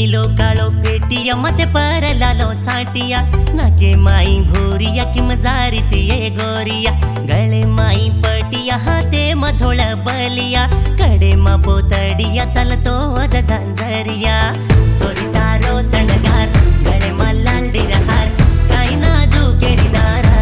नीलो काळो पेटिया मते परलालो छाटिया नाके माई भोरिया कि मजारीची ये गोरिया गळे माई पटिया हाते मधोळ बलिया कडे मा पोतडिया चलतो अज झांझरिया चोरी तारो सणगार गळे मा लालडीर हार काही नाजू केरीदारा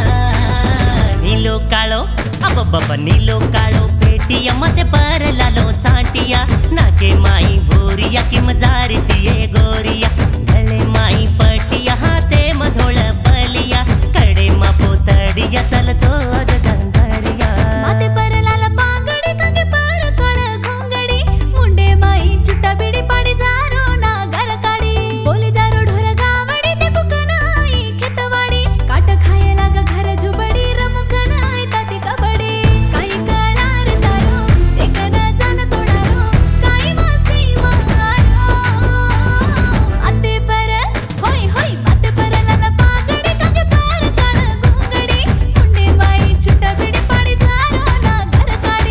नीलो काळो अब नीलो काळो पेटिया मते परलालो छाटिया नाके माई भोरिया कि मजारीची ये गोरिया गळे माई पटिया हाते मधोळ बलिया कडे मा पोतडिया चलतो अज झांझरिया माते परलाल पागडी कंगे पर कळ घोंगडी मुंडे माई चुट्टा बिडी पाडी जारो ना घर काडी बोली जारो ढोर गावडी ते बुकनाई खेतवाडी काट खाये लाग घर झुबडी रमुकनाई ताती कबडी काही कळार तारो एकना जान तोडारो काही मासी मारो आते पर होय होय माते परलाल पागडी कंगे पर कळ घोंगडी मुंडे माई चुट्टा बिडी पाडी जारो ना घर काडी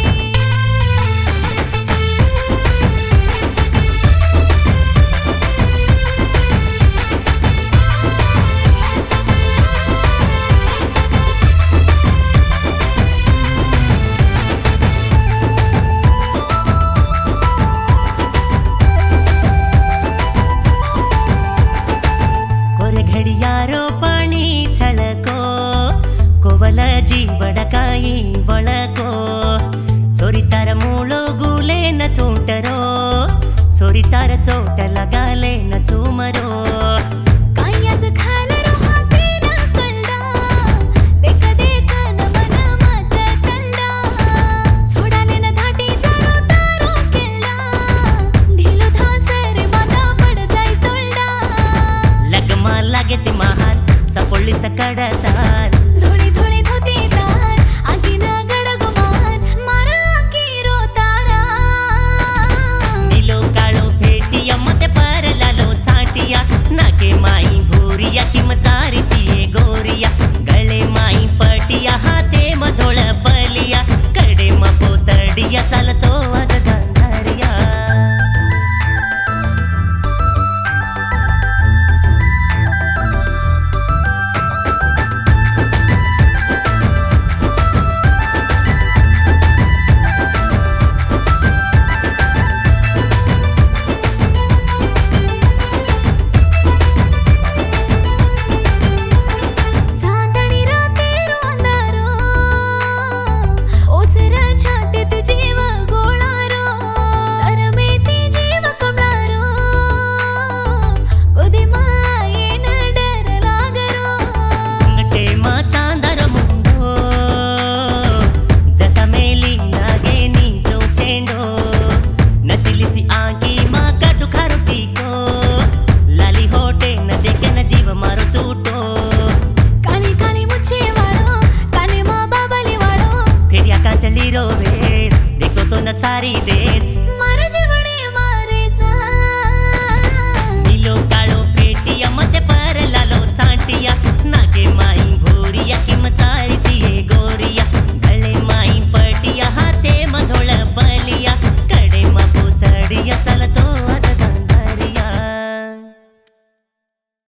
कोरे घडियारो पाणी छळको कोवल जीवडकाई वळको चोरितार मूळो गुले न चोंटरो चोरितार चोट लगाले न चुमरो कायाच खालरो हाते ना कळला देख देख न मन मत तळला छोडाले न धाटी जारो तारो केला ढिलो धासरे माता पड जाई तोळडा लगमा लागेचे महार सपोळी सकडता